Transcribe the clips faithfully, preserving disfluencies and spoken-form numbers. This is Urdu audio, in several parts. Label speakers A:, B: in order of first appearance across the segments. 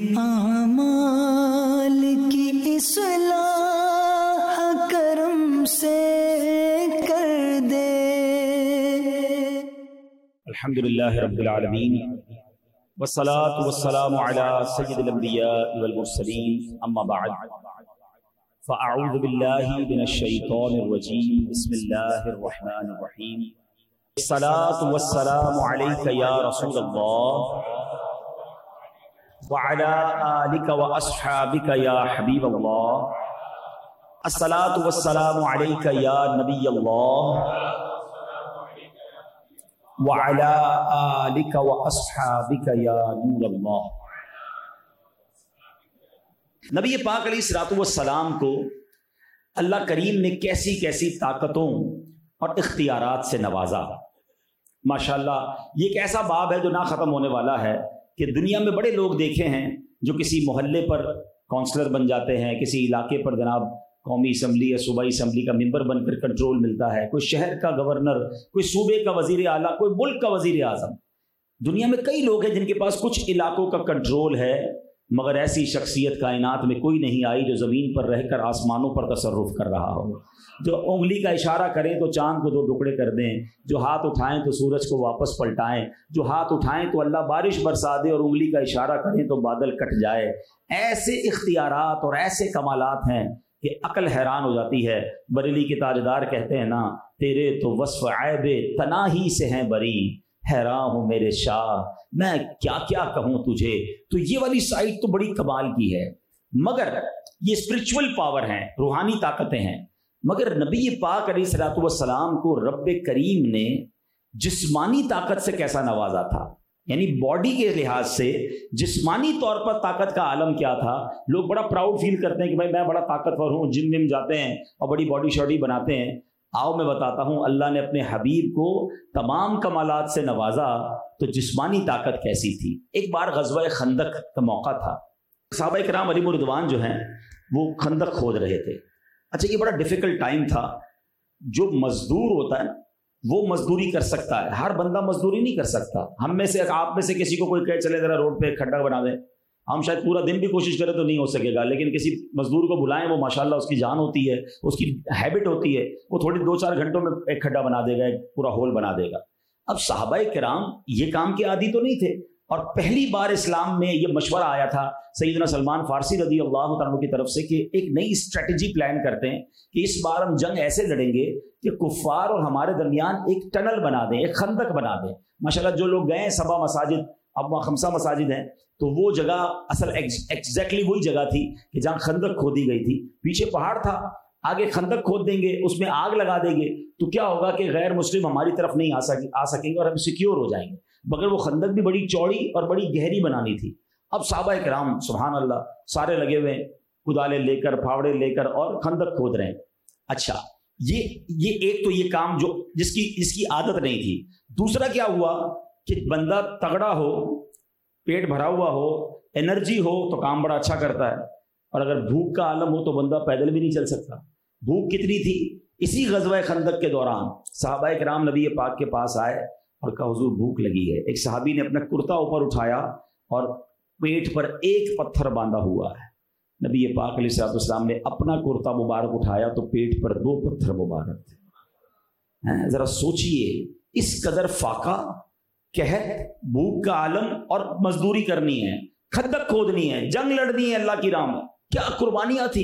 A: اعمال کی اصلاح کرم سے کر دے۔
B: الحمدللہ رب العالمین والصلاة والسلام علی سید الانبیاء والمرسلین، اما بعد فاعوذ باللہ من الشیطان الرجیم، بسم اللہ الرحمن الرحیم۔ الصلاة والسلام علیک یا رسول اللہ وعلی آلک واصحابک یا حبیب اللہ۔ الصلاة والسلام علیک یا نبی اللہ وعلی آلک واصحابک یا نور اللہ۔ نبی پاک علیہ الصلوۃ والسلام کو اللہ کریم نے کیسی کیسی طاقتوں اور اختیارات سے نوازا۔ ماشاءاللہ یہ ایک ایسا باب ہے جو نہ ختم ہونے والا ہے کہ دنیا میں بڑے لوگ دیکھے ہیں جو کسی محلے پر کونسلر بن جاتے ہیں، کسی علاقے پر جناب قومی اسمبلی یا صوبائی اسمبلی کا ممبر بن کر کنٹرول ملتا ہے، کوئی شہر کا گورنر، کوئی صوبے کا وزیر اعلیٰ، کوئی ملک کا وزیر اعظم۔ دنیا میں کئی لوگ ہیں جن کے پاس کچھ علاقوں کا کنٹرول ہے، مگر ایسی شخصیت کائنات میں کوئی نہیں آئی جو زمین پر رہ کر آسمانوں پر تصرف کر رہا ہو، جو انگلی کا اشارہ کریں تو چاند کو دو ٹکڑے کر دیں، جو ہاتھ اٹھائیں تو سورج کو واپس پلٹائیں، جو ہاتھ اٹھائیں تو اللہ بارش برسا دے اور انگلی کا اشارہ کریں تو بادل کٹ جائے۔ ایسے اختیارات اور ایسے کمالات ہیں کہ عقل حیران ہو جاتی ہے۔ بریلی کے تاجدار کہتے ہیں نا، تیرے تو وصف عیب تناہی سے ہیں بری، حیران ہوں میرے شاہ میں کیا کیا کہوں تجھے۔ تو یہ والی سائٹ تو بڑی کمال کی ہے، مگر یہ اسپرچول پاور ہیں، روحانی طاقتیں ہیں۔ مگر نبی پاک علیہ الصلوۃ والسلام کو رب کریم نے جسمانی طاقت سے کیسا نوازا تھا، یعنی باڈی کے لحاظ سے جسمانی طور پر طاقت کا عالم کیا تھا۔ لوگ بڑا پراؤڈ فیل کرتے ہیں کہ بھائی میں بڑا طاقتور ہوں، جم وم جاتے ہیں اور بڑی باڈی شاڈی بناتے ہیں۔ آؤ میں بتاتا ہوں اللہ نے اپنے حبیب کو تمام کمالات سے نوازا تو جسمانی طاقت کیسی تھی۔ ایک بار غزوہ خندق کا موقع تھا، صحابہ کرام علیہ رضوان جو ہیں وہ خندق کھود رہے تھے۔ اچھا یہ بڑا ڈیفیکلٹ ٹائم تھا۔ جو مزدور ہوتا ہے وہ مزدوری کر سکتا ہے، ہر بندہ مزدوری نہیں کر سکتا۔ ہم میں سے آپ میں سے کسی کو کوئی کہے چلے ذرا روڈ پہ کھڈا بنا دیں، ہم شاید پورا دن بھی کوشش کریں تو نہیں ہو سکے گا، لیکن کسی مزدور کو بلائیں، وہ ماشاءاللہ اس کی جان ہوتی ہے، اس کی ہیبٹ ہوتی ہے، وہ تھوڑی دو چار گھنٹوں میں ایک کھڈا بنا دے گا، ایک پورا ہول بنا دے گا۔ اب صحابہ کرام یہ کام کے عادی تو نہیں تھے، اور پہلی بار اسلام میں یہ مشورہ آیا تھا سیدنا سلمان فارسی رضی اللہ تعالیٰ کی طرف سے کہ ایک نئی اسٹریٹجی پلان کرتے ہیں کہ اس بار ہم جنگ ایسے لڑیں گے کہ کفار اور ہمارے درمیان ایک ٹنل بنا دیں، ایک خندق بنا دیں۔ ماشاءاللہ جو لوگ گئے ہیں سبا مساجد، اب وہاں خمسہ مساجد ہیں، تو وہ جگہ اصل ایگزیکٹلی وہی جگہ تھی کہ جہاں خندق کھودی گئی تھی۔ پیچھے پہاڑ تھا، آگے خندق کھود دیں گے، اس میں آگ لگا دیں گے تو کیا ہوگا کہ غیر مسلم ہماری طرف نہیں آ سکیں آ سکیں گے اور ہم سیکیور ہو جائیں گے۔ مگر وہ خندق بھی بڑی چوڑی اور بڑی گہری بنانی تھی۔ اب صحابہ کرام سبحان اللہ سارے لگے ہوئے کدالے لے کر، پھاوڑے لے کر اور خندق کھود رہے ہیں۔ اچھا یہ یہ ایک تو یہ کام جو جس کی جس کی عادت نہیں تھی۔ دوسرا کیا ہوا کہ بندہ تگڑا ہو، پیٹ بھرا ہوا ہو، انرجی ہو تو کام بڑا اچھا کرتا ہے، اور اگر بھوک کا عالم ہو تو بندہ پیدل بھی نہیں چل سکتا۔ بھوک کتنی تھی؟ اسی غزوہ خندق کے دوران صحابہ کرام نبی پاک کے پاس آئے اور کہا حضور بھوک لگی ہے۔ ایک صحابی نے اپنا کرتا اوپر اٹھایا اور پیٹ پر ایک پتھر باندھا ہوا ہے۔ نبی پاک علیہ الصلوۃ والسلام نے اپنا کرتا مبارک اٹھایا تو پیٹ پر دو پتھر مبارک تھے۔ ذرا سوچئے، اس قدر فاقہ، قحط، بھوک کا عالم اور مزدوری کرنی ہے، خندق کھودنی ہے، جنگ لڑنی ہے اللہ کی راہ میں، کیا قربانیاں تھی۔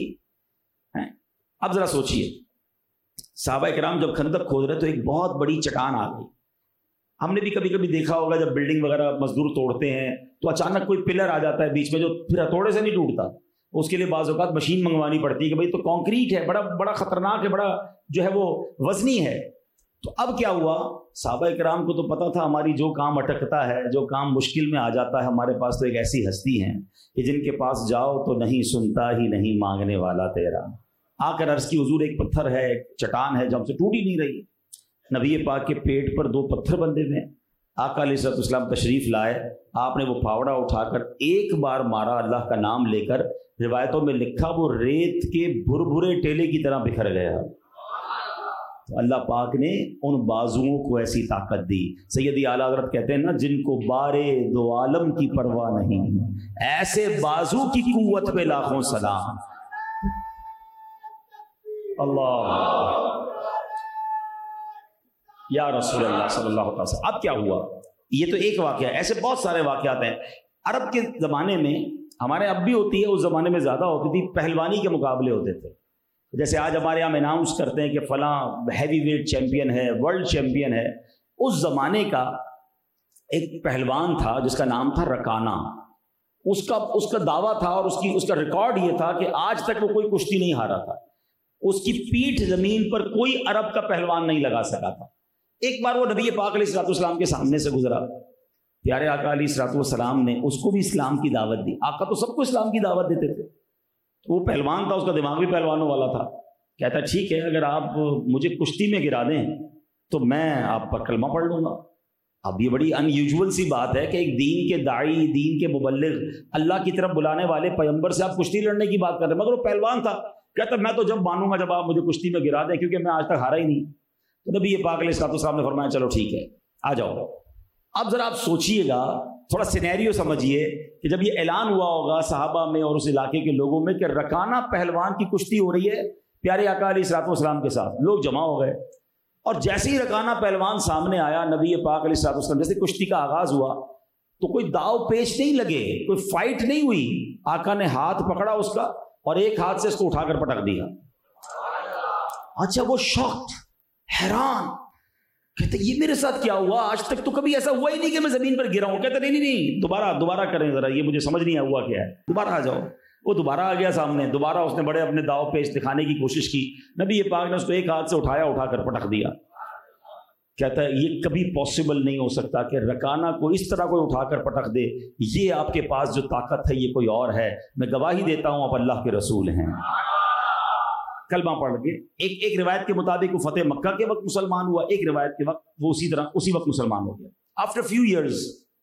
B: اب ذرا سوچئے، صحابہ کرام جب خندق کھود رہے تو ایک بہت بڑی چٹان آ گئی۔ ہم نے بھی کبھی کبھی دیکھا ہوگا جب بلڈنگ وغیرہ مزدور توڑتے ہیں تو اچانک کوئی پلر آ جاتا ہے بیچ میں جو پھر ہتھوڑے سے نہیں ٹوٹتا، اس کے لیے بعض اوقات مشین منگوانی پڑتی ہے کہ بھائی تو کانکریٹ ہے، بڑا بڑا خطرناک ہے، بڑا جو ہے وہ وزنی ہے۔ تو اب کیا ہوا، صحابہ کرام کو تو پتا تھا ہماری جو کام اٹکتا ہے، جو کام مشکل میں آ جاتا ہے، ہمارے پاس تو ایک ایسی ہستی ہیں کہ جن کے پاس جاؤ تو نہیں سنتا ہی نہیں مانگنے والا تیرا۔ آ کر عرض کی حضور ایک پتھر ہے، ایک چٹان ہے جو ہم سے ٹوٹ ہی نہیں رہی۔ نبی پاک کے پیٹ پر دو پتھر بندھے ہوئے ہیں۔ آقا علیہ الصلوۃ والسلام تشریف لائے، آپ نے وہ پھاوڑا اٹھا کر ایک بار مارا اللہ کا نام لے کر، روایتوں میں لکھا وہ ریت کے بھر بھرے ٹیلے کی طرح بکھر گیا۔ تو اللہ پاک نے ان بازوؤں کو ایسی طاقت دی. سیدی اعلیٰ حضرت کہتے ہیں نا جن کو بارے دو عالم کی پرواہ نہیں, ایسے بازو کی قوت پہ لاکھوں سلام. اللہ یا رسول اللہ صلی اللہ علیہ وسلم. اب کیا ہوا؟ یہ تو ایک واقعہ ہے, ایسے بہت سارے واقعات ہیں. عرب کے زمانے میں, ہمارے اب بھی ہوتی ہے, اس زمانے میں زیادہ ہوتی تھی, پہلوانی کے مقابلے ہوتے تھے. جیسے آج ہمارے یہاں اناؤنس کرتے ہیں کہ فلاں ہیوی ویٹ چیمپئن ہے, ورلڈ چیمپئن ہے. اس زمانے کا ایک پہلوان تھا جس کا نام تھا رکانہ. اس کا اس کا دعویٰ تھا اور اس کی اس کا ریکارڈ یہ تھا کہ آج تک وہ کوئی کشتی نہیں ہارا تھا. اس کی پیٹھ زمین پر کوئی عرب کا پہلوان نہیں لگا سکا تھا. ایک بار وہ نبی پاک علیہ الصلوۃ والسلام کے سامنے سے گزرا. پیارے آقا علیہ الصلوۃ والسلام نے اس کو بھی اسلام کی دعوت دی. آقا تو سب کو اسلام کی دعوت دیتے تھے. وہ پہلوان تھا, اس کا دماغ بھی پہلوانوں والا تھا. کہتا ٹھیک ہے, اگر آپ مجھے کشتی میں گرا دیں تو میں آپ پر کلمہ پڑھ لوں گا. اب یہ بڑی ان یوزول سی بات ہے کہ ایک دین کے داعی, دین کے مبلغ, اللہ کی طرف بلانے والے پیغمبر سے آپ کشتی لڑنے کی بات کر رہے ہیں. مگر وہ پہلوان تھا, کہتا میں تو جب مانوں گا جب آپ مجھے کشتی میں گرا دیں, کیونکہ میں آج تک ہارا ہی نہیں. تو نبی پاک علیہ الصلوۃ والسلام نے فرمایا چلو ٹھیک ہے آ جاؤ. اب ذرا آپ سوچئے گا, تھوڑا سینیریو سمجھیے کہ جب یہ اعلان ہوا ہوگا صحابہ میں اور اس علاقے کے لوگوں میں کہ رکانہ پہلوان کی کشتی ہو رہی ہے پیارے آقا علیہ الصلوۃ والسلام کے ساتھ, لوگ جمع ہو گئے. اور جیسے ہی رکانہ پہلوان سامنے آیا, نبی پاک علیہ الصلوۃ والسلام جیسے کشتی کا آغاز ہوا تو کوئی داؤ پیچ نہیں لگے, کوئی فائٹ نہیں ہوئی. آقا نے ہاتھ پکڑا اس کا اور ایک ہاتھ سے اس کو اٹھا کر پٹک دیا. اچھا وہ شاکڈ, حیران, کہتے یہ میرے ساتھ کیا ہوا؟ آج تک تو کبھی ایسا ہوا ہی نہیں کہ میں زمین پر گرا ہوں. کہتے نہیں نہیں نہیں دوبارہ دوبارہ کریں ذرا, یہ مجھے سمجھ نہیں آیا ہوا کیا ہے, دوبارہ آ جاؤ. وہ دوبارہ آ گیا سامنے, دوبارہ اس نے بڑے اپنے داؤ پیچ دکھانے کی کوشش کی. نبی پاک نے اس کو ایک ہاتھ سے اٹھایا, اٹھا کر پٹک دیا. کہتا ہے یہ کبھی پاسبل نہیں ہو سکتا کہ رکانہ کو اس طرح کوئی اٹھا کر پٹک دے. یہ آپ کے پاس جو طاقت ہے یہ کوئی اور ہے. میں گواہی دیتا ہوں آپ اللہ کے رسول ہیں. کلمہ پڑھ کے ایک ایک روایت کے مطابق وہ فتح مکہ کے وقت مسلمان ہوا, ایک روایت کے وقت وہ اسی طرح اسی وقت مسلمان ہو گیا. آفٹر فیو ایئرز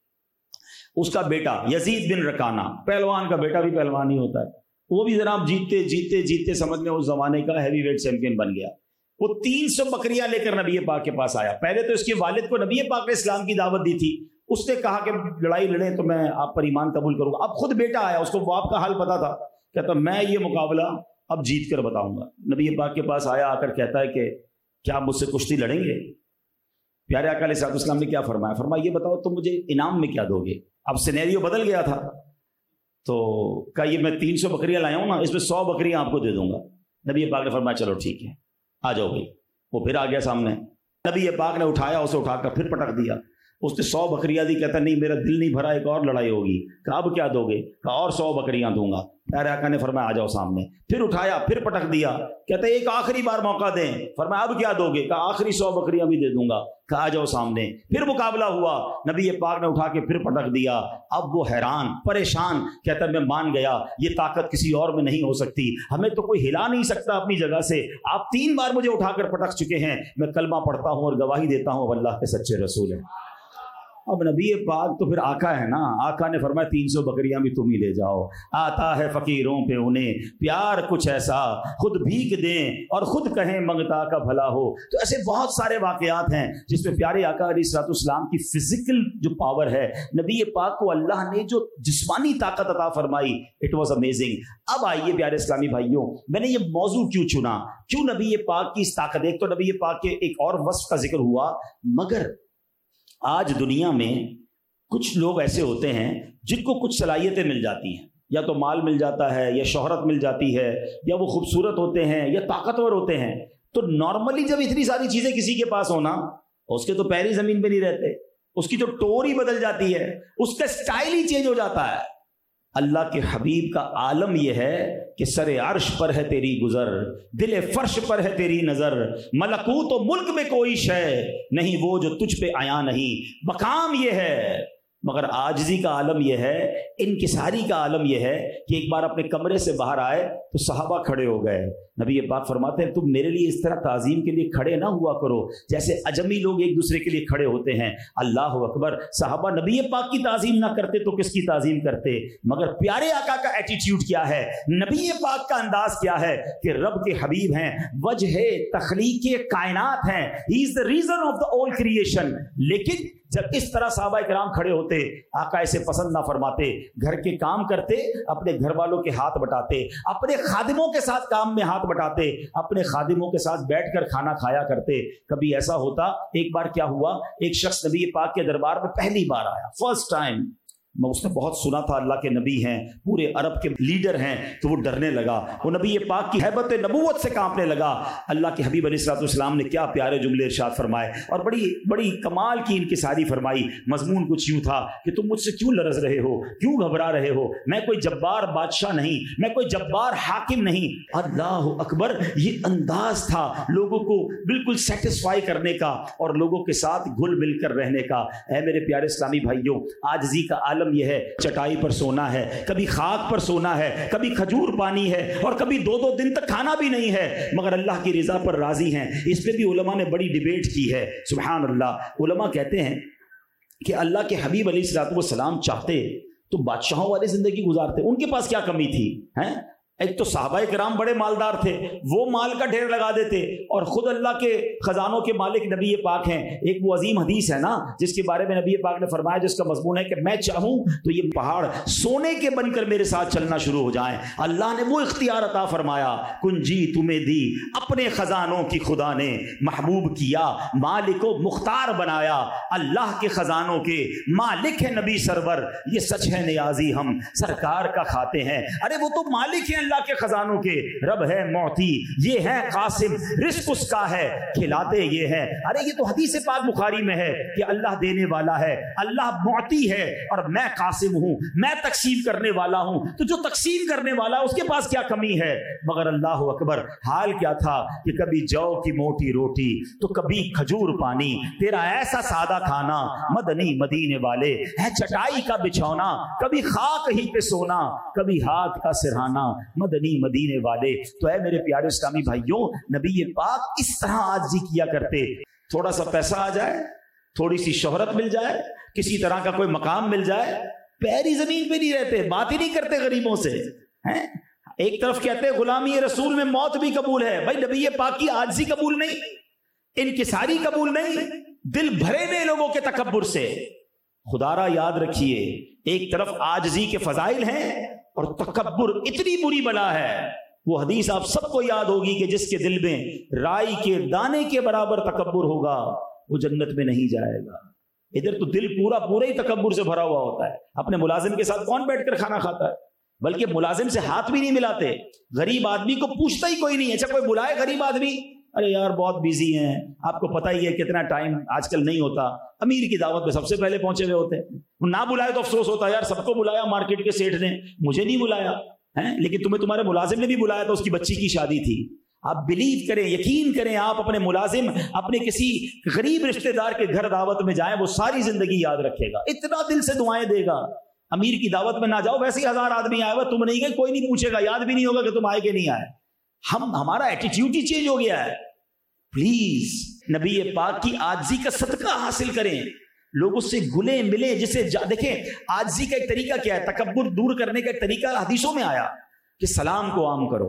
B: اس کا بیٹا یزید بن رکانہ, پہلوان کا بیٹا بھی پہلوان ہی ہوتا ہے, وہ بھی جناب جیتتے جیتتے جیتتے سمجھ لیں اس زمانے کا ہیوی ویٹ چیمپئن بن گیا. وہ تین سو بکریاں لے کر نبی پاک کے پاس آیا. پہلے تو اس کے والد کو نبی پاک نے اسلام کی دعوت دی تھی. اس نے کہا کہ لڑائی لڑیں تو میں آپ پر ایمان قبول کروں گا. اب خود بیٹا آیا, اس کو باپ کا حال پتا تھا. کہتا میں یہ مقابلہ اب جیت کر بتاؤں گا. نبی پاک کے پاس آیا, آ کر کہتا ہے کہ کیا آپ مجھ سے کشتی لڑیں گے؟ پیارے آقا علیہ الصلوۃ والسلام نے کیا فرمایا؟ فرمایا یہ بتاؤ تم مجھے انعام میں کیا دو گے؟ اب سینیریو بدل گیا تھا. تو کہا یہ میں تین سو بکریاں لایا ہوں نا, اس میں سو بکریاں آپ کو دے دوں گا. نبی پاک نے فرمایا چلو ٹھیک ہے آ جاؤ بھائی. وہ پھر آ گیا سامنے. نبی پاک نے اٹھایا, اسے اٹھا کر پھر پٹک دیا. اس نے سو بکریاں دی. کہتا نہیں میرا دل نہیں بھرا, ایک اور لڑائی ہوگی. کہا اب کیا دو گے؟ کہا اور سو بکریاں دوں گا. پیارے آقا نے فرمایا آ جاؤ سامنے. پھر اٹھایا, پھر پٹک دیا. کہتا ایک آخری بار موقع دیں. فرمایا اب کیا دو گے؟ کہا آخری سو بکریاں بھی دے دوں گا. کہا آ جاؤ سامنے. پھر مقابلہ ہوا, نبی پاک نے اٹھا کے پھر پٹک دیا. اب وہ حیران پریشان, کہتا میں مان گیا یہ طاقت کسی اور میں نہیں ہو سکتی, ہمیں تو کوئی ہلا نہیں سکتا اپنی جگہ سے. آپ تین بار مجھے اٹھا کر پٹک چکے ہیں, میں کلمہ پڑھتا ہوں اور گواہی دیتا ہوں اللہ کے سچے رسول ہیں. اب نبی پاک تو پھر آقا ہے نا, آقا نے فرمایا تین سو بکریاں بھی تم ہی لے جاؤ. آتا ہے فقیروں پہ انہیں پیار کچھ ایسا, خود بھیک دیں اور خود کہیں منگتا کا بھلا ہو. تو ایسے بہت سارے واقعات ہیں جس میں پیارے آقا علیہ الصلوۃ والسلام کی فزیکل جو پاور ہے, نبی پاک کو اللہ نے جو جسمانی طاقت عطا فرمائی, اٹ واز امیزنگ. اب آئیے پیارے اسلامی بھائیوں, میں نے یہ موضوع کیوں چنا, کیوں نبی پاک کی اس طاقت, ایک تو نبی پاک کے ایک اور وصف کا ذکر ہوا, مگر آج دنیا میں کچھ لوگ ایسے ہوتے ہیں جن کو کچھ صلاحیتیں مل جاتی ہیں, یا تو مال مل جاتا ہے, یا شہرت مل جاتی ہے, یا وہ خوبصورت ہوتے ہیں, یا طاقتور ہوتے ہیں. تو نارملی جب اتنی ساری چیزیں کسی کے پاس ہونا, اس کے تو پیر ہی زمین پہ نہیں رہتے, اس کی تو ٹور ہی بدل جاتی ہے, اس کا سٹائل ہی چینج ہو جاتا ہے. اللہ کے حبیب کا عالم یہ ہے کہ سر عرش پر ہے تیری گزر, دل فرش پر ہے تیری نظر, ملکوت و ملک میں کوئی شے نہیں وہ جو تجھ پہ آیا نہیں. مقام یہ ہے مگر عاجزی کا عالم یہ ہے، انکساری کا عالم یہ ہے کہ ایک بار اپنے کمرے سے باہر آئے تو صحابہ کھڑے ہو گئے. نبی پاک فرماتے ہیں تم میرے لیے اس طرح تعظیم کے لیے کھڑے نہ ہوا کرو جیسے اجمی لوگ ایک دوسرے کے لیے کھڑے ہوتے ہیں. اللہ اکبر. صحابہ نبی پاک کی تعظیم نہ کرتے تو کس کی تعظیم کرتے؟ مگر پیارے آقا کا ایٹیٹیوڈ کیا ہے، نبی پاک کا انداز کیا ہے کہ رب کے حبیب ہیں، وجہ تخلیق کائنات ہیں، ہی از the reason of the all creation. لیکن جب اس طرح صحابہ کرام کھڑے ہوتے، آقا اسے پسند نہ فرماتے، گھر کے کام کرتے، اپنے گھر والوں کے ہاتھ بٹاتے، اپنے خادموں کے ساتھ کام میں ہاتھ بٹاتے، اپنے خادموں کے ساتھ بیٹھ کر کھانا کھایا کرتے. کبھی ایسا ہوتا، ایک بار کیا ہوا، ایک شخص نبی پاک کے دربار میں پہلی بار آیا، فرسٹ ٹائم. میں اس نے بہت سنا تھا اللہ کے نبی ہیں، پورے عرب کے لیڈر ہیں، تو وہ ڈرنے لگا، وہ نبی پاک کی ہیبت نبوت سے کانپنے لگا. اللہ کے حبیب علیہ الصلوۃ والسلام نے کیا پیارے جملے ارشاد فرمائے اور بڑی بڑی کمال کی انکساری فرمائی. مضمون کچھ یوں تھا کہ تم مجھ سے کیوں لرز رہے ہو، کیوں گھبرا رہے ہو، میں کوئی جبار بادشاہ نہیں، میں کوئی جبار حاکم نہیں. اللہ اکبر. یہ انداز تھا لوگوں کو بالکل سیٹسفائی کرنے کا اور لوگوں کے ساتھ گھل مل کر رہنے کا. اے میرے پیارے اسلامی بھائیوں، عاجزی کا عالم یہ ہے، چٹائی پر سونا ہے، کبھی خاک پر سونا ہے، کبھی کھجور پانی ہے، اور کبھی دو دو دن تک کھانا بھی نہیں ہے، مگر اللہ کی رضا پر راضی ہیں. اس پہ بھی علماء نے بڑی ڈیبیٹ کی ہے. سبحان اللہ. علماء کہتے ہیں کہ اللہ کے حبیب علیہ الصلوۃ والسلام چاہتے تو بادشاہوں والی زندگی گزارتے. ان کے پاس کیا کمی تھی؟ ہیں ایک تو صحابہ کرام بڑے مالدار تھے، وہ مال کا ڈھیر لگا دیتے، اور خود اللہ کے خزانوں کے مالک نبی پاک ہیں. ایک وہ عظیم حدیث ہے نا جس کے بارے میں نبی پاک نے فرمایا، جس کا مضمون ہے کہ میں چاہوں تو یہ پہاڑ سونے کے بن کر میرے ساتھ چلنا شروع ہو جائیں. اللہ نے وہ اختیار عطا فرمایا، کنجی تمہیں دی اپنے خزانوں کی خدا نے، محبوب کیا مالک و مختار بنایا. اللہ کے خزانوں کے مالک ہے نبی سرور، یہ سچ ہے نیازی ہم سرکار کا کھاتے ہیں. ارے وہ تو مالک ہیں اللہ کے خزانوں کے، رب ہے معطی، یہ ہے قاسم، رزق اس کا ہے، کھلاتے یہ ہے. ارے یہ تو حدیث پاک بخاری میں ہے کہ اللہ دینے والا ہے، اللہ معطی ہے، اور میں قاسم ہوں، میں تقسیم کرنے والا ہوں. تو جو تقسیم کرنے والا اس کے پاس کیا کمی ہے؟ مگر اللہ اکبر. حال کیا تھا کہ کبھی جو کی موٹی روٹی تو کبھی کھجور پانی، تیرا ایسا سادہ کھانا مدنی مدینے والے ہے، چٹائی کا بچھونا، کبھی خاک ہی پہ سونا، کبھی ہاتھ کا سرہانا، مدنی مدینے والے. تو اے میرے پیارے اسلامی بھائیوں، نبی پاک اس طرح عاجزی کیا کرتے. تھوڑا سا پیسہ آ جائے، تھوڑی سی شہرت مل جائے، کسی طرح کا کوئی مقام مل جائے، پیری زمین پہ نہیں رہتے، بات ہی نہیں کرتے غریبوں سے. ہیں ایک طرف کہتے ہیں غلامی رسول میں موت بھی قبول ہے، بھائی نبی پاک کی عاجزی قبول نہیں، انکساری قبول نہیں، دل بھرے نے لوگوں کے تکبر سے. خدا را یاد رکھیے، ایک طرف عاجزی کے فضائل ہیں اور تکبر اتنی بری بلا ہے. وہ حدیث آپ سب کو یاد ہوگی کہ جس کے دل میں رائی کے دانے کے برابر تکبر ہوگا وہ جنت میں نہیں جائے گا. ادھر تو دل پورا پورا ہی تکبر سے بھرا ہوا ہوتا ہے. اپنے ملازم کے ساتھ کون بیٹھ کر کھانا کھاتا ہے؟ بلکہ ملازم سے ہاتھ بھی نہیں ملاتے. غریب آدمی کو پوچھتا ہی کوئی نہیں. اچھا کوئی بلائے غریب آدمی، ارے یار بہت بیزی ہیں، آپ کو پتہ ہی ہے کتنا ٹائم آج کل نہیں ہوتا. امیر کی دعوت میں سب سے پہلے پہنچے ہوئے ہوتے ہیں. نہ بلائے تو افسوس ہوتا ہے، یار سب کو بلایا مارکیٹ کے سیٹھ نے، مجھے نہیں بلایا ہے. لیکن تمہیں تمہارے ملازم نے بھی بلایا تھا، اس کی بچی کی شادی تھی. آپ بلیو کریں، یقین کریں، آپ اپنے ملازم اپنے کسی غریب رشتہ دار کے گھر دعوت میں جائیں، وہ ساری زندگی یاد رکھے گا، اتنا دل سے دعائیں دے گا. امیر کی دعوت میں نہ جاؤ، ویسے ہی ہزار آدمی آئے ہوا، تم نہیں گئے، کوئی نہیں پوچھے گا، یاد بھی نہیں ہوگا کہ تم آئے کہ نہیں آئے. ہم ہمارا ایٹیٹیوڈ ہی چینج ہو گیا ہے. پلیز نبی پاک کی عاجزی کا صدقہ حاصل کریں، لوگوں سے گلے ملے. جسے دیکھیں عاجزی کا ایک طریقہ کیا ہے، تکبر دور کرنے کا ایک طریقہ حدیثوں میں آیا کہ سلام کو عام کرو.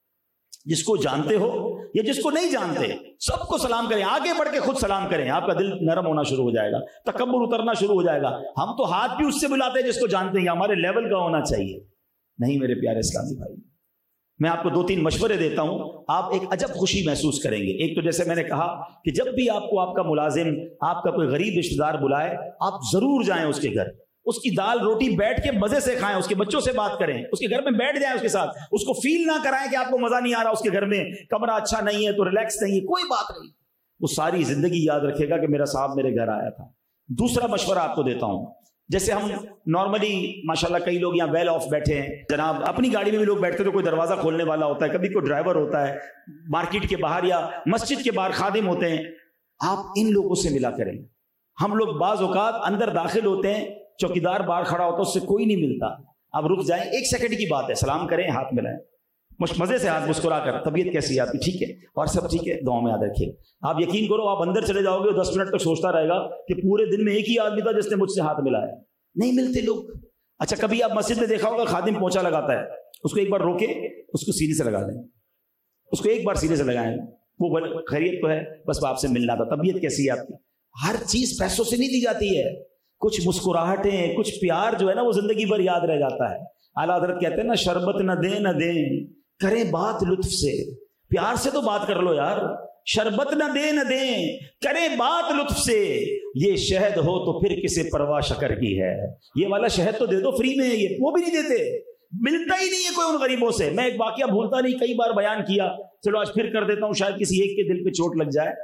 B: جس کو جانتے ہو یا جس کو نہیں جانتے سب کو سلام کریں، آگے بڑھ کے خود سلام کریں. آپ کا دل نرم ہونا شروع ہو جائے گا، تکبر اترنا شروع ہو جائے گا. ہم تو ہاتھ بھی اس سے ملاتے ہیں جس کو جانتے ہیں، ہمارے لیول کا ہونا چاہیے. نہیں میرے پیارے اسلامی بھائی، میں آپ کو دو تین مشورے دیتا ہوں، آپ ایک عجب خوشی محسوس کریں گے. ایک تو جیسے میں نے کہا کہ جب بھی آپ کو آپ کا ملازم، آپ کا کوئی غریب رشتہ دار بلائے، آپ ضرور جائیں اس کے گھر، اس کی دال روٹی بیٹھ کے مزے سے کھائیں، اس کے بچوں سے بات کریں، اس کے گھر میں بیٹھ جائیں، اس کے ساتھ اس کو فیل نہ کرائیں کہ آپ کو مزہ نہیں آ رہا اس کے گھر میں، کمرہ اچھا نہیں ہے تو ریلیکس نہیں ہے، کوئی بات نہیں. وہ ساری زندگی یاد رکھے گا کہ میرا صاحب میرے گھر آیا تھا. دوسرا مشورہ آپ کو دیتا ہوں، جیسے ہم نارملی ماشاءاللہ کئی لوگ یہاں ویل آف بیٹھے ہیں جناب، اپنی گاڑی میں بھی لوگ بیٹھتے تو کوئی دروازہ کھولنے والا ہوتا ہے، کبھی کوئی ڈرائیور ہوتا ہے، مارکیٹ کے باہر یا مسجد کے باہر خادم ہوتے ہیں. آپ ان لوگوں سے ملا کریں. ہم لوگ بعض اوقات اندر داخل ہوتے ہیں चौकीदार बाहर खड़ा होता है, उससे कोई नहीं मिलता, आप रुक जाएं, एक सेकंड की बात है, सलाम करें, हाथ मिलाएं, मजे से हाथ मुस्कुरा कर, तबीयत कैसी है आपकी, ठीक है, और सब ठीक है, दुआ में याद रखिए। आप यकीन करो, आप अंदर चले जाओगे, दस मिनट तक सोचता रहेगा कि पूरे दिन में एक ही आदमी था जिसने मुझसे हाथ मिलाया। नहीं मिलते लोग। अच्छा, कभी आप मस्जिद में देखा होगा, खादिम पोंछा लगाता है, उसको एक बार रोके, उसको सीने से लगा दें, उसको एक बार सीने से लगाएं, वो खैरियत तो है, बस आपसे मिलना था, तबीयत कैसी है आपकी। हर चीज पैसों से नहीं दी जाती है, कुछ मुस्कुराहटें, कुछ प्यार जो है ना, वो जिंदगी भर याद रह जाता है। आला हज़रत कहते हैं ना, शरबत न दे न दे, करें बात लुत्फ से, प्यार से तो बात कर लो यार, शरबत न दे न दे, करें बात लुत्फ से, ये शहद हो तो फिर किसे परवाह शकर की है, ये वाला शहद तो दे दो फ्री में, ये वो भी नहीं देते, मिलता ही नहीं है कोई उन गरीबों से। मैं एक वाकया भूलता नहीं, कई बार बयान किया, चलो आज फिर कर देता हूं, शायद किसी एक के दिल पे चोट लग जाए।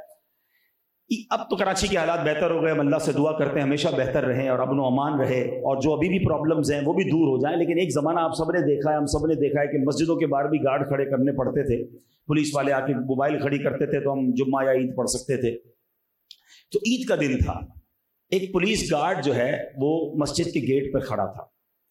B: अब तो कराची के हालात बेहतर हो गए, हम अल्लाह से दुआ करते हैं हमेशा बेहतर रहे और अमन अमान रहे, और जो अभी भी प्रॉब्लम्स हैं वो भी दूर हो जाएं। लेकिन एक ज़माना आप सबने देखा है, हम सब ने देखा है कि मस्जिदों के बाहर भी गार्ड खड़े करने पड़ते थे, पुलिस वाले आके मोबाइल खड़ी करते थे तो हम जुम्मा या ईद पढ़ सकते थे। तो ईद का दिन था, एक पुलिस गार्ड जो है वो मस्जिद के गेट पर खड़ा था।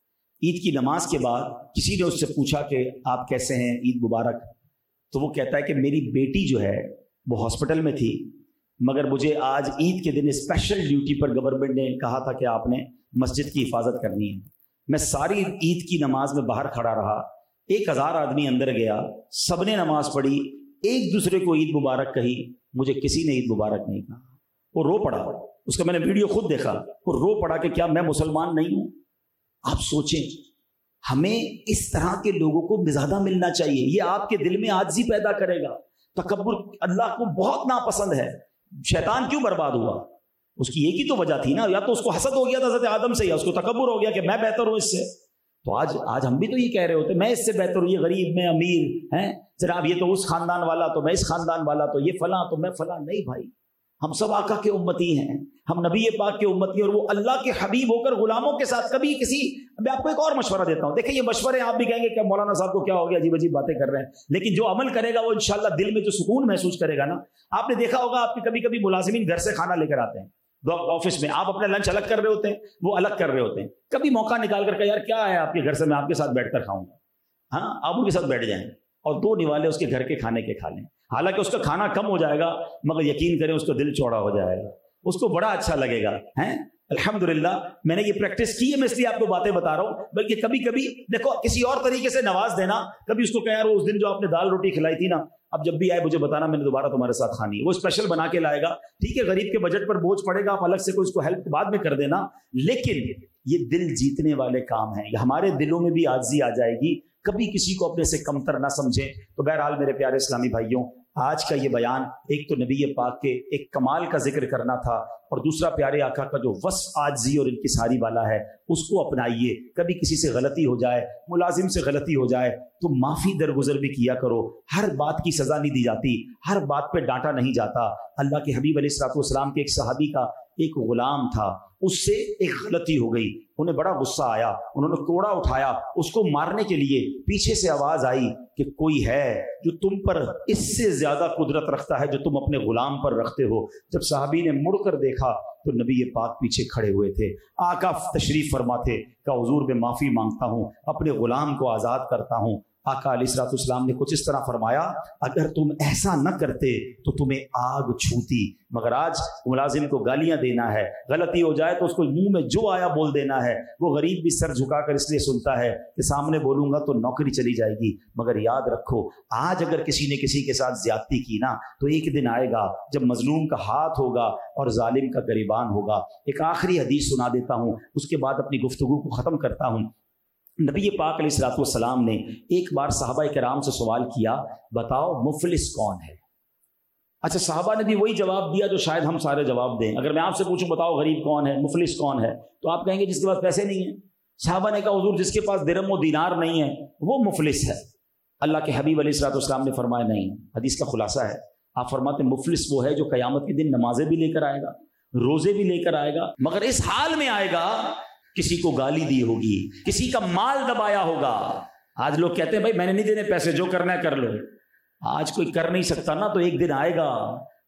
B: ईद की नमाज के बाद किसी ने उससे पूछा कि आप कैसे हैं, ईद मुबारक। तो वो कहता है कि मेरी बेटी जो है वो हॉस्पिटल में थी, मगर मुझे आज ईद के दिन स्पेशल ड्यूटी पर गवर्नमेंट ने कहा था कि आपने मस्जिद की हिफाजत करनी है। मैं सारी ईद की नमाज में बाहर खड़ा रहा, एक हजार आदमी अंदर गया, सबने नमाज पढ़ी, एक दूसरे को ईद मुबारक कही, मुझे किसी ने ईद मुबारक नहीं कहा। वो रो पड़ा, उसका मैंने वीडियो खुद देखा, वो रो पड़ा कि क्या मैं मुसलमान नहीं हूं। आप सोचें, हमें इस तरह के लोगों को ज्यादा मिलना चाहिए, ये आपके दिल में आजिज़ी पैदा करेगा। तकब्बुर अल्लाह को बहुत नापसंद है। शैतान क्यों बर्बाद हुआ, उसकी एक ही तो वजह थी ना, या तो उसको हसद हो गया था हज़रत आदम से, या उसको तकब्बुर हो गया कि मैं बेहतर हूं इससे। तो आज आज हम भी तो ये कह रहे होते, मैं इससे बेहतर हूं, ये गरीब, मैं अमीर हैं, जनाब ये तो उस खानदान वाला, तो मैं इस खानदान वाला, तो ये फला, तो मैं फला। नहीं भाई, हम सब आका के उम्मती हैं, हम नबी पाक के उम्मती, और वो अल्लाह के हबीब होकर गुलामों के साथ कभी किसी। मैं आपको एक और मशवरा देता हूं, देखिए ये मशवरे आप भी कहेंगे क्या मौलाना साहब को क्या हो गया, अजीब अजीब बातें कर रहे हैं, लेकिन जो अमल करेगा वो इंशाल्लाह दिल में जो सुकून महसूस करेगा ना। आपने देखा होगा, आपके कभी कभी मुलाजिमीन घर से खाना लेकर आते हैं ऑफिस में, आप अपने लंच अलग कर रहे होते हैं, वो अलग कर रहे होते हैं, कभी मौका निकाल कर यार क्या है आपके घर से, मैं आपके साथ बैठकर खाऊंगा, हाँ आप उनके साथ बैठ जाएं और दो निवाले उसके घर के खाने के खा लें। हालांकि उसका खाना कम हो जाएगा, मगर यकीन करें उसका दिल चौड़ा हो जाएगा, उसको बड़ा अच्छा लगेगा। हैं अल्हम्दुलिल्लाह, मैंने ये प्रैक्टिस की है, मैं इसलिए आपको बातें बता रहा हूँ। बल्कि कभी कभी देखो, किसी और तरीके से नवाज देना, कभी उसको कह यार उस दिन जो आपने दाल रोटी खिलाई थी ना, अब जब भी आए मुझे बताना, मैंने दोबारा तुम्हारे साथ खानी है, वो स्पेशल बना के लाएगा। ठीक है, गरीब के बजट पर बोझ पड़ेगा, आप अलग से कोई उसको हेल्प बाद में कर देना, लेकिन ये दिल जीतने वाले काम हैं, हमारे दिलों में भी आजिज़ी आ जाएगी, कभी किसी को अपने से कमतर ना समझें। तो बहरहाल मेरे प्यारे इस्लामी भाइयों, आज का ये बयान एक तो नबी पाक के एक कमाल का जिक्र करना था, और दूसरा प्यारे आका का जो वस आजिज़ी और इनकिसारी वाला है उसको अपनाइए। कभी किसी से गलती हो जाए, मुलाजिम से गलती हो जाए, तो माफ़ी दरगुजर भी किया करो। हर बात की सज़ा नहीं दी जाती, हर बात पे डांटा नहीं जाता। अल्लाह के हबीब अलैहिस्सलाम के एक सहाबी का एक गुलाम था, उससे एक गलती हो गई, उन्हें बड़ा गुस्सा आया, उन्होंने कोड़ा उठाया, उसको मारने के लिए पीछे से आवाज आई कि कोई है जो तुम पर इससे ज्यादा कुदरत रखता है जो तुम अपने गुलाम पर रखते हो। जब सहाबी ने मुड़कर देखा तो नबी पाक पीछे खड़े हुए थे, आका तशरीफ फरमाते का हुजूर मैं माफी मांगता हूँ, अपने गुलाम को आजाद करता हूँ। आका अलैहिस्सलाम ने कुछ इस तरह फरमाया, अगर तुम ऐसा न करते तो तुम्हें आग छूती। मगर आज मुलाजिम को गालियां देना है, गलती हो जाए तो उसको मुंह में जो आया बोल देना है। वो गरीब भी सर झुकाकर इसलिए सुनता है कि सामने बोलूंगा तो नौकरी चली जाएगी। मगर याद रखो, आज अगर किसी ने किसी के साथ ज्यादती की ना, तो एक दिन आएगा जब मजलूम का हाथ होगा और जालिम का गरिबान होगा। एक आखिरी हदीस सुना देता हूँ, उसके बाद अपनी गुफ्तगू को ख़त्म करता हूँ। नबी पाक अलैहिस्सलाम ने एक बार सहाबा किराम से सवाल किया, बताओ मुफलिस कौन है। अच्छा, सहाबा ने भी वही जवाब दिया जो शायद हम सारे जवाब दें। अगर मैं आपसे पूछूं बताओ गरीब कौन है, मुफलिस कौन है, तो आप कहेंगे जिसके पास पैसे नहीं है। सहाबा ने कहा हुजूर जिसके पास दिरहम व दीनार नहीं है वो मुफलिस है। अल्लाह के हबीब अलैहिस्सलाम ने फरमाया नहीं, हदीस का खुलासा है, आप फरमाते मुफलिस वो है जो कयामत के दिन नमाजें भी लेकर आएगा, रोजे भी लेकर आएगा, मगर इस हाल में आएगा किसी को गाली दी होगी, किसी का माल दबाया होगा। आज लोग कहते हैं भाई मैंने नहीं देने पैसे, जो करना है कर लो। आज कोई कर नहीं सकता ना, तो एक दिन आएगा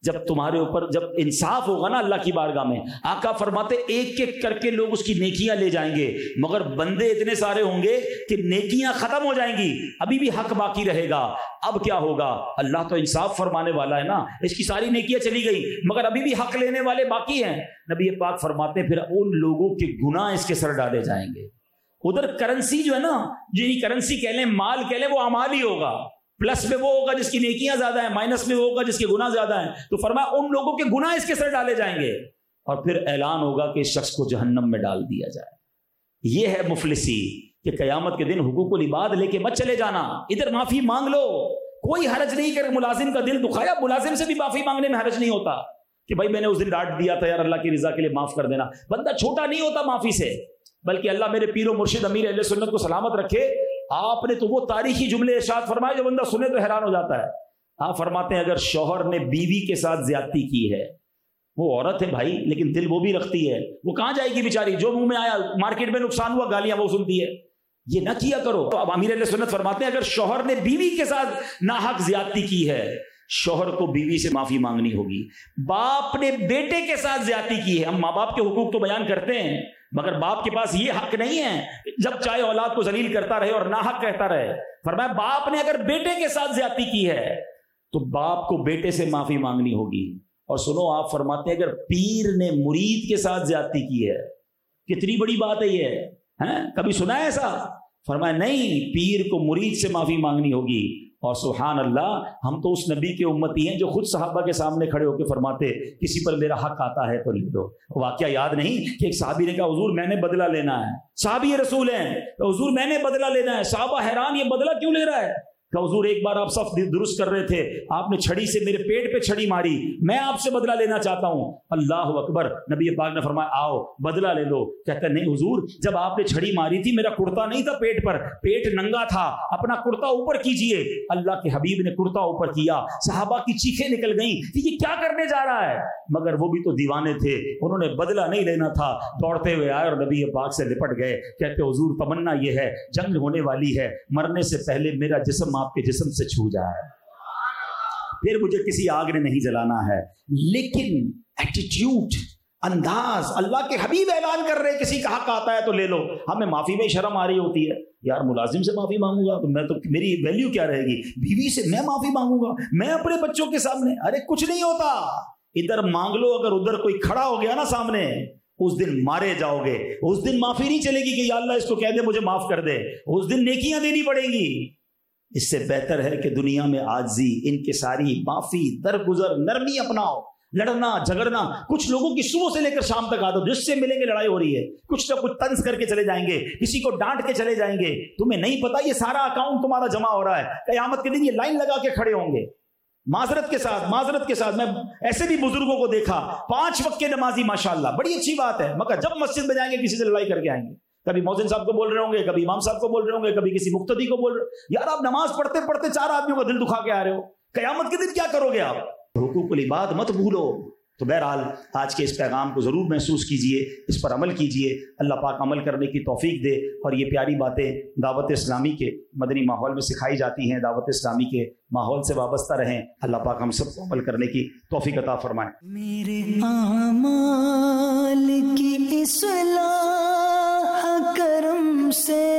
B: جب تمہارے اوپر جب انصاف ہوگا نا اللہ کی بارگاہ میں، آقا فرماتے ایک ایک کر کے لوگ اس کی نیکیاں لے جائیں گے، مگر بندے اتنے سارے ہوں گے کہ نیکیاں ختم ہو جائیں گی، ابھی بھی حق باقی رہے گا۔ اب کیا ہوگا؟ اللہ تو انصاف فرمانے والا ہے نا، اس کی ساری نیکیاں چلی گئی مگر ابھی بھی حق لینے والے باقی ہیں۔ نبی پاک فرماتے ہیں پھر ان لوگوں کے گناہ اس کے سر ڈالے جائیں گے۔ ادھر کرنسی جو ہے نا، جی کرنسی کہہ لیں، مال کہہ لیں، وہ اعمال ہی ہوگا، پلس میں وہ ہوگا جس کی نیکیاں زیادہ ہیں، مائنس میں وہ ہوگا جس کے گناہ زیادہ ہیں۔ تو فرمایا ان لوگوں کے گناہ اس کے سر ڈالے جائیں گے اور پھر اعلان ہوگا کہ اس شخص کو جہنم میں ڈال دیا جائے۔ یہ ہے مفلسی کہ قیامت کے دن حقوق العباد لے کے مت چلے جانا، ادھر معافی مانگ لو، کوئی حرج نہیں کہ ملازم کا دل دکھایا، ملازم سے بھی معافی مانگنے میں حرج نہیں ہوتا کہ بھائی میں نے اس دن ڈانٹ دیا تھا، یار اللہ کی رضا کے لیے معاف کر دینا۔ بندہ چھوٹا نہیں ہوتا معافی سے، بلکہ اللہ میرے پیر و مرشد امیر اہل سنت کو سلامت رکھے، آپ نے تو وہ تاریخی جملے ارشاد فرمائے جو بندہ سنے تو حیران ہو جاتا ہے۔ آپ فرماتے ہیں اگر شوہر نے بیوی کے ساتھ زیادتی کی ہے، وہ عورت ہے بھائی لیکن دل وہ بھی رکھتی ہے، وہ کہاں جائے گی بیچاری؟ جو منہ میں آیا، مارکیٹ میں نقصان ہوا گالیاں وہ سنتی ہے، یہ نہ کیا کرو۔ تو اب امیر اہل سنت فرماتے ہیں اگر شوہر نے بیوی کے ساتھ ناحق زیادتی کی ہے، شوہر کو بیوی سے معافی مانگنی ہوگی۔ باپ نے بیٹے کے ساتھ زیادتی کی ہے، ہم ماں باپ کے حقوق تو بیان کرتے ہیں مگر باپ کے پاس یہ حق نہیں ہے جب چاہے اولاد کو ذلیل کرتا رہے اور ناحق کہتا رہے۔ فرمایا باپ نے اگر بیٹے کے ساتھ زیادتی کی ہے تو باپ کو بیٹے سے معافی مانگنی ہوگی۔ اور سنو، آپ فرماتے ہیں اگر پیر نے مرید کے ساتھ زیادتی کی ہے، کتنی بڑی بات ہے یہ، ہیں کبھی سنا ہے ایسا؟ فرمایا نہیں، پیر کو مرید سے معافی مانگنی ہوگی۔ اور سبحان اللہ، ہم تو اس نبی کے امتی ہیں جو خود صحابہ کے سامنے کھڑے ہو کے فرماتے کسی پر میرا حق آتا ہے تو لے دو۔ واقعہ یاد نہیں کہ ایک صحابی نے کہا حضور میں نے بدلہ لینا ہے، صحابی رسول ہیں، تو حضور میں نے بدلہ لینا ہے۔ صحابہ حیران، یہ بدلہ کیوں لے رہا ہے؟ کہ حضور ایک بار آپ صف درست کر رہے تھے، آپ نے چھڑی سے میرے پیٹ پہ چھڑی ماری، میں آپ سے بدلہ لینا چاہتا ہوں۔ اللہ اکبر، نبی پاک نے فرمایا آؤ بدلہ لے لو۔ کہتا نہیں حضور، جب آپ نے چھڑی ماری تھی میرا کرتا نہیں تھا پیٹ پر، پیٹ ننگا تھا، اپنا کرتا اوپر کیجئے۔ اللہ کے حبیب نے کرتا اوپر کیا، صحابہ کی چیخیں نکل گئیں کہ یہ کیا کرنے جا رہا ہے، مگر وہ بھی تو دیوانے تھے، انہوں نے بدلہ نہیں لینا تھا، دوڑتے ہوئے آئے اور نبی پاک سے لپٹ گئے۔ کہتے حضور تمنا یہ ہے، جنگ ہونے والی ہے، مرنے سے پہلے میرا جسم آپ کے جسم سے چھو جائے، پھر مجھے کسی آگ نے نہیں جلانا ہے۔ لیکن ایٹیٹیوڈ، انداز، اللہ کے حبیب اعلان کر رہے کسی کا حق آتا ہے تو لے لو، ہمیں معافی میں شرم آ رہی ہوتی ہے، یار ملازم سے معافی مانگوں گا تو میں تو میری ویلیو کیا رہے گی، بیوی سے میں معافی مانگوں گا، میں اپنے بچوں کے سامنے، ارے کچھ نہیں ہوتا، ادھر مانگ لو، اگر ادھر کوئی کھڑا ہو گیا نا سامنے اس دن مارے جاؤ گے، اس دن معافی نہیں چلے گی کہ یا اللہ اس کو کہہ دے مجھے معاف کر دے، اس دن نیکیاں دینی پڑیں گی۔ اس سے بہتر ہے کہ دنیا میں عاجزی، انکساری، معافی، درگزر، نرمی اپناؤ۔ لڑنا جھگڑنا، کچھ لوگوں کی صبح سے لے کر شام تک عادت، جس سے ملیں گے لڑائی ہو رہی ہے، کچھ نہ کچھ طنز کر کے چلے جائیں گے، کسی کو ڈانٹ کے چلے جائیں گے، تمہیں نہیں پتا یہ سارا اکاؤنٹ تمہارا جمع ہو رہا ہے، قیامت کے دن یہ لائن لگا کے کھڑے ہوں گے۔ معذرت کے ساتھ معذرت کے ساتھ میں ایسے بھی بزرگوں کو دیکھا، پانچ وقت کے نمازی ماشاءاللہ، بڑی اچھی بات ہے، مگر جب مسجد میں جائیں گے کسی سے لڑائی کر کے آئیں گے، کبھی مؤذن صاحب کو بول رہے ہوں گے، کبھی امام صاحب کو بول رہے ہوں گے، کبھی کسی مقتدی کو بول رہے، یار آپ نماز پڑھتے پڑھتے چار آدمیوں کا دل دکھا کے آ رہے ہو، قیامت کے دن کیا کرو گے آپ؟ حقوق العباد مت بھولو۔ تو بہرحال آج کے اس پیغام کو ضرور محسوس کیجئے، اس پر عمل کیجئے، اللہ پاک عمل کرنے کی توفیق دے، اور یہ پیاری باتیں دعوت اسلامی کے مدنی ماحول میں سکھائی جاتی ہیں، دعوت اسلامی کے ماحول سے وابستہ رہیں، اللہ پاک ہم سب کو عمل کرنے کی توفیق عطا فرمائے۔
A: میرے اعمال کی اصلاح کرم سے